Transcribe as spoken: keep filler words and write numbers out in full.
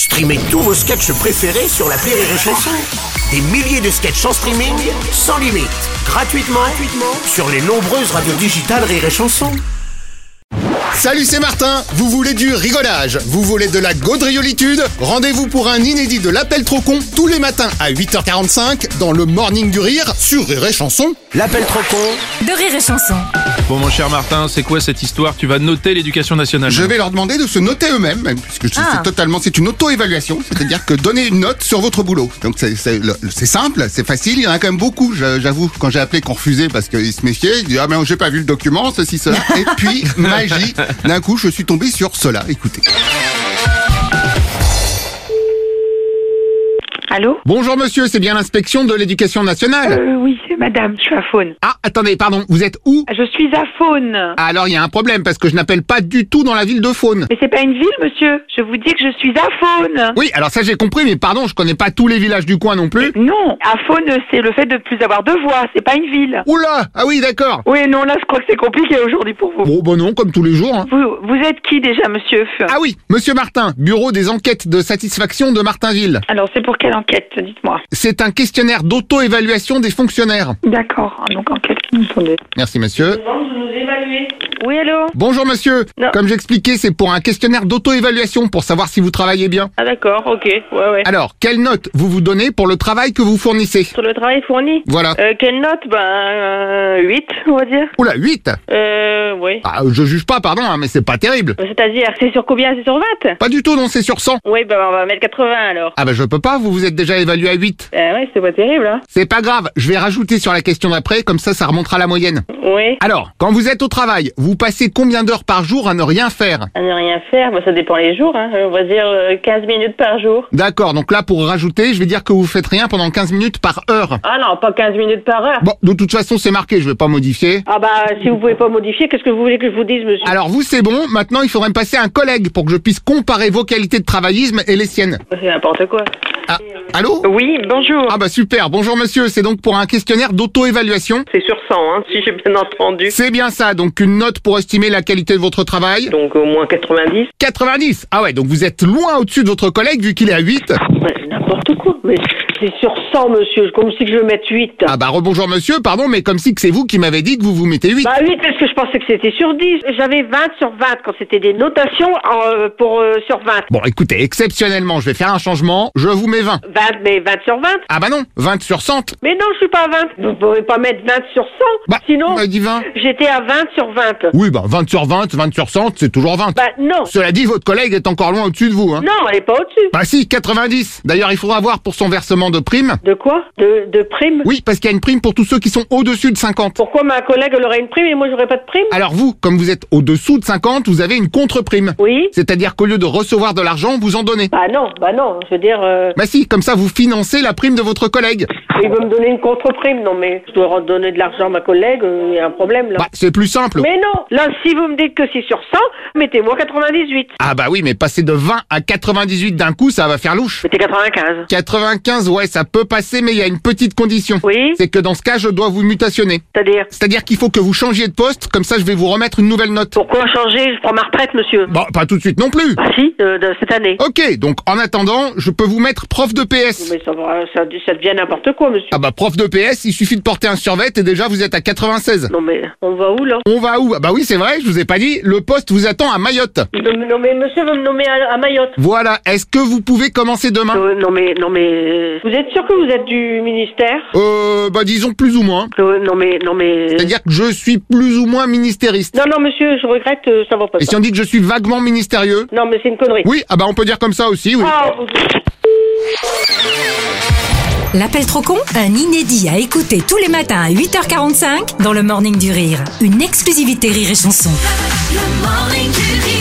Streamez tous vos sketchs préférés sur l'appli Rire et Chanson. Des milliers de sketchs en streaming, sans limite, gratuitement, gratuitement sur les nombreuses radios digitales Rire et Chanson. Salut, c'est Martin. Vous voulez du rigolage? Vous voulez de la gaudriolitude? Rendez-vous pour un inédit de l'appel trop con tous les matins à huit heures quarante-cinq dans le Morning du Rire sur Rire et Chanson. L'appel trop con de Rire et Chanson. Bon, mon cher Martin, c'est quoi cette histoire? Tu vas noter l'éducation nationale. Je vais leur demander de se noter eux-mêmes, même, puisque Ah. c'est totalement, c'est une auto-évaluation, c'est-à-dire que donner une note sur votre boulot. Donc c'est, c'est, le- c'est simple, c'est facile, il y en a quand même beaucoup. Je- J'avoue, quand j'ai appelé qu'on refusait parce qu'ils se méfiaient, ils disaient ah mais j'ai pas vu le document, ceci, cela. Et puis magie, d'un coup je suis tombé sur cela. Écoutez. Allô? Bonjour monsieur, c'est bien l'inspection de l'éducation nationale. euh, Oui, c'est madame, je suis à Faune. Ah attendez, pardon, vous êtes où? Je suis à Faune. Alors il y a un problème parce que je n'appelle pas du tout dans la ville de Faune. Mais c'est pas une ville, monsieur. Je vous dis que je suis à Faune. Oui, alors ça j'ai compris, mais pardon, je connais pas tous les villages du coin non plus. Non, à Faune, c'est le fait de plus avoir de voix. C'est pas une ville. Oula, ah oui d'accord. Oui, non, là, je crois que c'est compliqué aujourd'hui pour vous. Bon, bah non, comme tous les jours. Hein. Vous, vous êtes qui déjà, monsieur? Ah oui, monsieur Martin, bureau des enquêtes de satisfaction de Martinville. Alors, c'est pour quelle enquête? Dites-moi. C'est un questionnaire d'auto-évaluation des fonctionnaires. D'accord. Donc, enquête. Attendez. Merci monsieur. Oui, allô? Bonjour monsieur. Non. Comme j'expliquais, c'est pour un questionnaire d'auto-évaluation pour savoir si vous travaillez bien. Ah, d'accord, ok. Ouais, ouais. Alors, quelle note vous vous donnez pour le travail que vous fournissez? Sur le travail fourni? Voilà. Euh, quelle note? Ben, euh, huit, on va dire. Oula, huit. Euh, oui. Ah, je juge pas, pardon, hein, mais c'est pas terrible. C'est-à-dire, c'est sur combien? C'est sur vingt? Pas du tout, non, c'est sur cent. Oui, ben, on va mettre quatre-vingts, alors. Ah bah je peux pas, vous vous êtes déjà évalué à huit. Euh, ouais, c'est pas terrible, hein. C'est pas grave, je vais rajouter sur la question d'après, comme ça ça remontera la moyenne. Oui. Alors, quand vous êtes au travail, vous passez combien d'heures par jour à ne rien faire? À ne rien faire, bah, ça dépend les jours, hein. On va dire euh, quinze minutes par jour. D'accord, donc là pour rajouter, je vais dire que vous faites rien pendant quinze minutes par heure. Ah non, pas quinze minutes par heure. Bon, de toute façon c'est marqué, je vais pas modifier. Ah bah, si vous pouvez pas modifier, qu'est-ce que vous voulez que je vous dise, monsieur? Alors vous c'est bon, maintenant il faudrait me passer un collègue pour que je puisse comparer vos qualités de travaillisme et les siennes. C'est n'importe quoi. Ah, allô? Oui, bonjour. Ah bah super, bonjour monsieur, c'est donc pour un questionnaire d'auto-évaluation. C'est sur cent, hein, si j'ai bien entendu. C'est bien ça, donc une note pour estimer la qualité de votre travail. Donc au moins quatre-vingt-dix. quatre-vingt-dix. Ah ouais, donc vous êtes loin au-dessus de votre collègue vu qu'il est à huit. Ouais, n'importe quoi. Mais c'est sur cent, monsieur, comme si je veux mettre huit. Ah bah rebonjour monsieur, pardon, mais comme si que c'est vous qui m'avez dit que vous vous mettez huit. Bah huit, parce que je pensais que c'était sur dix. J'avais vingt sur vingt quand c'était des notations euh, pour euh, sur vingt. Bon écoutez, exceptionnellement, je vais faire un changement, je vous mets vingt. vingt, mais vingt sur vingt. Ah bah non, vingt sur cent. Mais non, je suis pas à vingt. Vous pouvez pas mettre vingt sur cent. Bah, Sinon, on m'a dit vingt. j'étais à vingt sur vingt. Oui, bah vingt sur vingt, vingt sur cent, c'est toujours vingt. Bah non. Cela dit, votre collègue est encore loin au-dessus de vous, hein. Non, elle est pas au-dessus. Bah si, quatre-vingt-dix. D'ailleurs, il faudra voir pour son versement de prime. De quoi? De, de prime? Oui, parce qu'il y a une prime pour tous ceux qui sont au-dessus de cinquante. Pourquoi ma collègue elle aurait une prime et moi j'aurais pas de prime? Alors vous, comme vous êtes au-dessous de cinquante, vous avez une contre-prime. Oui. C'est-à-dire qu'au lieu de recevoir de l'argent, vous en donnez. Bah non, bah non, je veux dire, euh, Bah si, comme ça vous financez la prime de votre collègue. il veut me donner une contre-prime. Non mais je dois redonner de l'argent à ma collègue, il y a un problème là. Bah c'est plus simple. Mais non, là si vous me dites que c'est sur cent, mettez-moi quatre-vingt-dix-huit. Ah bah oui, mais passer de vingt à quatre-vingt-dix-huit d'un coup, ça va faire louche. Mettez quatre-vingt-quinze. quatre-vingt-quinze, ouais, ça peut passer, mais il y a une petite condition. Oui. C'est que dans ce cas, je dois vous mutationner. C'est-à-dire, C'est-à-dire qu'il faut que vous changiez de poste, comme ça je vais vous remettre une nouvelle note. pourquoi changer? Je prends ma retraite, monsieur. Bon, pas tout de suite non plus. Bah si, euh, de cette année. Ok, donc en attendant, je peux vous mettre prof de P S. Mais ça, va- ça, ça devient n'importe quoi, monsieur. Ah bah prof de P S, il suffit de porter un survêt et déjà vous êtes à quatre-vingt-seize. Non mais on va où là? On va où? Ah bah oui, c'est vrai, je vous ai pas dit, le poste vous attend à Mayotte. Il veut me nommer, monsieur veut me nommer à, à Mayotte. Voilà, est-ce que vous pouvez commencer demain? Euh, non mais, non mais, vous êtes sûr que vous êtes du ministère? Euh, bah disons plus ou moins. Euh, non mais, non mais. C'est-à-dire que je suis plus ou moins ministériste. Non non monsieur, je regrette, euh, ça va pas. Et ça. si on dit que je suis vaguement ministérieux? Non mais c'est une connerie. Oui, ah bah on peut dire comme ça aussi, oui. Ah, vous- L'appel trop con, un inédit à écouter tous les matins à huit heures quarante-cinq dans le Morning du Rire. Une exclusivité Rire et Chanson. Le Morning du Rire.